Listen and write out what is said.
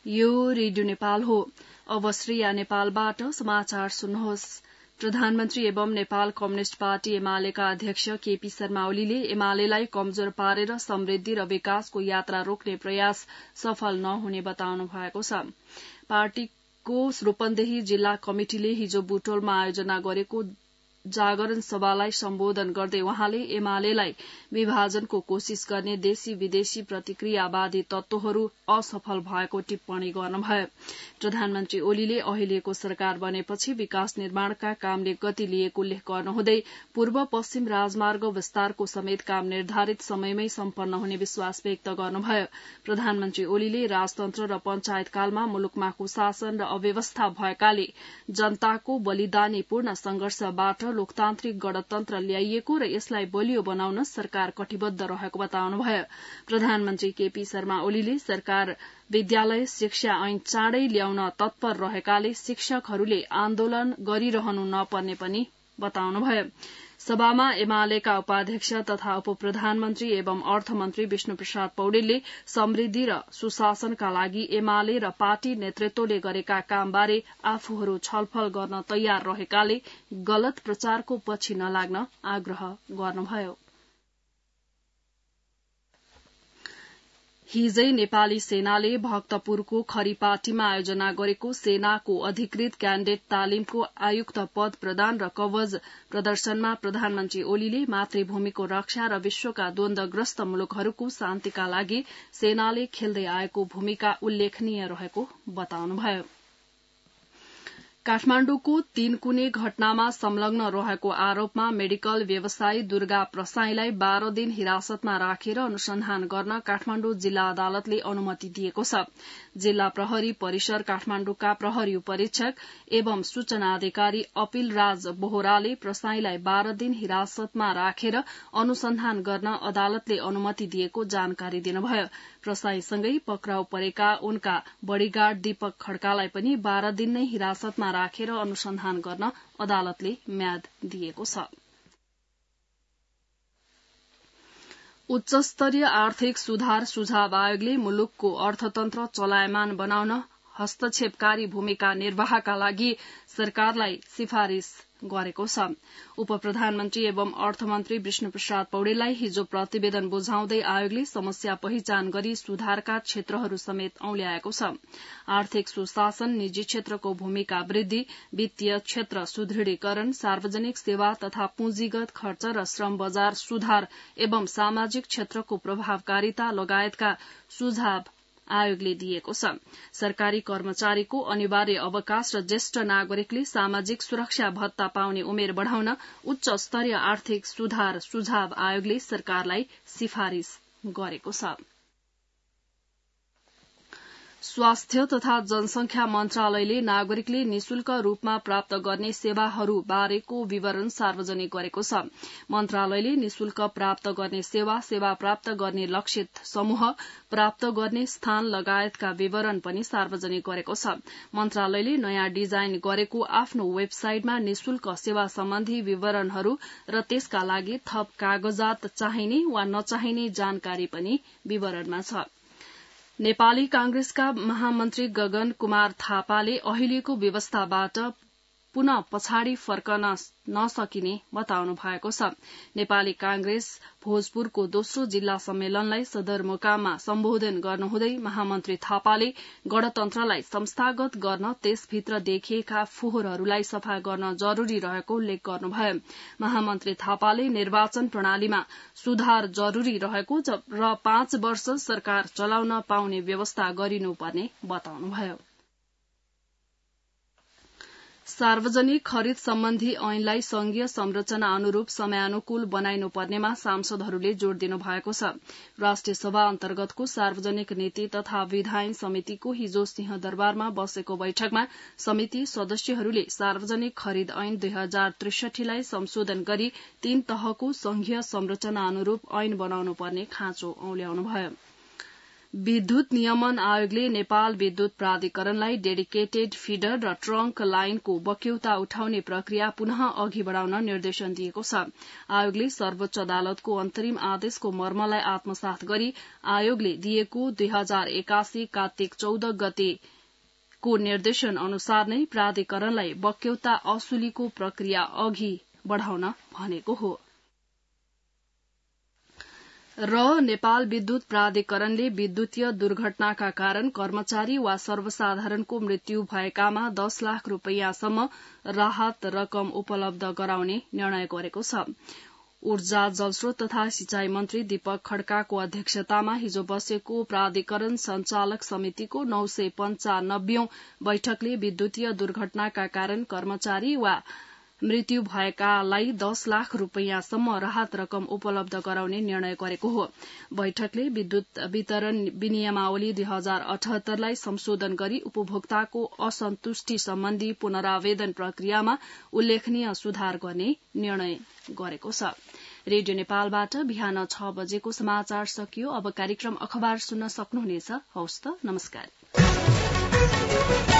यो रेडियो नेपाल हो। अब श्रेया नेपालबाट समाचार सुन्नुहोस्। प्रधानमन्त्री एवं नेपाल कम्युनिष्ट पार्टी एमालेका अध्यक्ष केपी शर्मा ओलीले एमालेलाई कमजोर पारेर समृद्धि र विकासको यात्रा रोक्ने प्रयास सफल नहुने बताउनु भएको छ। पार्टीको रूपन्देही जिल्ला कमिटिले हिजो बुटोलमा आयोजना गरेको जागरण सभालाई सम्बोधन गर्दै वहाँले एमालेलाई विभाजनको कोशिश गर्ने देशी विदेशी प्रतिक्रियावादी तत्वहरू असफल भएको टिप्पणी गर्नुभयो। प्रधानमन्त्री ओलीले अहिलेको सरकार बनेपछि विकास निर्माणका कामले गति लिएको उल्लेख गर्नुहुँदै पूर्व पश्चिम राजमार्ग विस्तारको समेत काम निर्धारित समयमै सम्पन्न हुने विश्वास व्यक्त गर्नुभयो। प्रधानमन्त्री ओलीले राजतन्त्र र पञ्चायतकालमा मुलुकमा कुशासन र अव्यवस्था भएकाले जनताको बलिदानीपूर्ण संघर्षबाट लोकतान्त्रिक गणतन्त्र ल्याइएको र यसलाई बलियो बनाउन सरकार कटिबद्ध रहेको बताउनुभयो। प्रधानमन्त्री केपी शर्मा ओलीले सरकार विद्यालय शिक्षा ऐन चाँडै ल्याउन तत्पर रहेकाले शिक्षकहरूले आन्दोलन गरिरहनु नपर्ने पनि बताउनुभयो। सभामा एमालेका उपाध्यक्ष तथा उपप्रधानमन्त्री एवं अर्थमन्त्री विष्णुप्रसाद पौडेलले समृद्धि र सुशासनका लागि एमाले र पार्टी नेतृत्वले गरेका कामबारे आफूहरू छलफल गर्न तयार रहेकाले गलत प्रचारको पछि नलाग्न आग्रह गर्नुभयो। हिजै नेपाली सेनाले भक्तपुरको खरीपाटीमा आयोजना गरेको सेनाको अधिकृत क्याडेट तालिमको आयुक्त पद प्रदान र कवच प्रदर्शनमा प्रधानमन्त्री ओलीले मातृभूमिको रक्षा र विश्वका द्वन्द्वग्रस्त मुलुकहरूको शान्तिका लागि सेनाले खेल्दै आएको भूमिका उल्लेखनीय रहेको बताउनुभयो। काठमाण्डुको तीनकुने घटनामा संलग्न रहेको आरोपमा मेडिकल व्यवसायी दुर्गा प्रसाईलाई 12 दिन हिरासतमा राखेर अनुसन्धान गर्न काठमाण्डु जिल्ला अदालतले अनुमति दिएको छ। जिल्ला प्रहरी परिसर काठमाण्डुका प्रहरी उपरीक्षक एवं सूचना अधिकारी अपिल राज बोहराले प्रसाईलाई 12 दिन हिरासतमा राखेर अनुसन्धान गर्न अदालतले अनुमति दिएको जानकारी दिनुभयो। प्रसाईसँगै पक्राउ परेका उनका बडीगार्ड दीपक खड्कालाई पनि 12 दिन नै हिरासतमा राखेर अनुसन्धान गर्न अदालतले म्याद दिएको छ। उच्चस्तरीय आर्थिक सुधार सुझाव आयोगले मुलुकको अर्थतन्त्र चलायमान बनाउन हस्तक्षेपकारी भूमिका निर्वाहका लागि सरकारलाई सिफारिश गरेको छ। उपप्रधानमन्त्री एवं अर्थमन्त्री विष्णुप्रसाद पौडेललाई हिजो प्रतिवेदन बुझाउँदै आयोगले समस्या पहिचान गरी सुधारका क्षेत्रहरू समेत औल्याएको छ। आर्थिक सुशासन, निजी क्षेत्रको भूमिका वृद्धि, वित्तीय क्षेत्र सुदृढीकरण, सार्वजनिक सेवा तथा पुँजीगत खर्च र श्रम बजार सुधार एवं सामाजिक क्षेत्रको प्रभावकारिता लगायतका सुझाव आयोगले दिएको छ। सरकारी कर्मचारीको अनिवार्य अवकाश र ज्येष्ठ नागरिकले सामाजिक सुरक्षा भत्ता पाउने उमेर बढ़ाउन उच्च स्तरीय आर्थिक सुधार सुझाव आयोगले सरकारलाई सिफारिश गरेको छ। स्वास्थ्य तथा जनसंख्या मन्त्रालयले नागरिकले निशुल्क रूपमा प्राप्त गर्ने सेवाहरू बारेको विवरण सार्वजनिक गरेको छ। मन्त्रालयले निशुल्क प्राप्त गर्ने सेवा प्राप्त गर्ने लक्षित समूह, प्राप्त गर्ने स्थान लगायतका विवरण पनि सार्वजनिक गरेको छ। मन्त्रालयले नयाँ डिजाइन गरेको आफ्नो वेबसाइटमा निशुल्क सेवा सम्बन्धी विवरणहरू र त्यसका लागि थप कागजात चाहिने वा नचाहिने जानकारी पनि विवरणमा छ। नेपाली कांग्रेसका महामन्त्री गगन कुमार थापाले अहिलेको व्यवस्थाबाट पुनः पछाडि फर्कन नसकिने बताउनु भएको छ। नेपाली कांग्रेस भोजपुरको दोस्रो जिल्ला सम्मेलनलाई सदरमुकाममा सम्बोधन गर्नुहुँदै महामन्त्री थापाले गणतन्त्रलाई संस्थागत गर्न त्यसभित्र देखिएका फोहोरहरूलाई सफा गर्न जरूरी रहेको उल्लेख गर्नुभयो। महामन्त्री थापाले निर्वाचन प्रणालीमा सुधार जरूरी रहेको र 5 वर्ष सरकार चलाउन पाउने व्यवस्था गरिनुपर्ने बताउनुभयो। सार्वजनिक खरिद सम्बन्धी ऐनलाई संघीय संरचना अनुरूप समयानुकूल बनाइनुपर्नेमा सांसदहरूले जोड़ दिनु भएको छ। राष्ट्रिय सभा अन्तर्गतको सार्वजनिक नीति तथा विधायन समितिको हिजो सिंहदरबारमा बसेको बैठकमा समिति सदस्यहरूले सार्वजनिक खरिद ऐन 2063 लाई संशोधन गरी 3 तहको संघीय संरचना अनुरूप ऐन बनाउनु पर्ने खाँचो औल्याउनुभयो। विद्युत नियमन आयोगले नेपाल विद्युत प्राधिकरणलाई डेडिकेटेड फिडर र ट्रंक लाइनको बक्यौता उठाउने प्रक्रिया पुनः अघि बढ़ाउन निर्देशन दिएको छ। आयोगले सर्वोच्च अदालतको अन्तरिम आदेशको मर्मलाई आत्मसात गरी आयोगले दिएको 2081 कार्तिक 14 गतेको निर्देशन अनुसार नै प्राधिकरणलाई बक्यौता असुलीको प्रक्रिया अघि बढ़ाउन भनेको हो। र नेपाल विद्युत प्राधिकरणले विद्युतीय दुर्घटनाका कारण कर्मचारी वा सर्वसाधारणको मृत्यु भएकामा 10 लाख रूपैयाँसम्म राहत रकम उपलब्ध गराउने निर्णय गरेको छ। ऊर्जा जलस्रोत तथा सिंचाई मन्त्री दीपक खड्काको अध्यक्षतामा हिजो बसेको प्राधिकरण संचालक समितिको 995औं बैठकले विद्युतीय दुर्घटनाका कारण कर्मचारी वा मृत्यु भएकालाई 10 लाख रूपैयाँसम्म राहत रकम उपलब्ध गराउने निर्णय गरेको हो। बैठकले विद्युत वितरण विनियमावली 2078 लाई संशोधन गरी उपभोक्ताको असन्तुष्टि सम्बन्धी पुनरावेदन प्रक्रियामा उल्लेखनीय सुधार गर्ने निर्णय गरेको छ। रेडियो नेपालबाट बिहान 6 बजेको समाचार सकियो। अब कार्यक्रम अखबार सुन्न सक्नुहुनेछ। हवस् त, नमस्कार।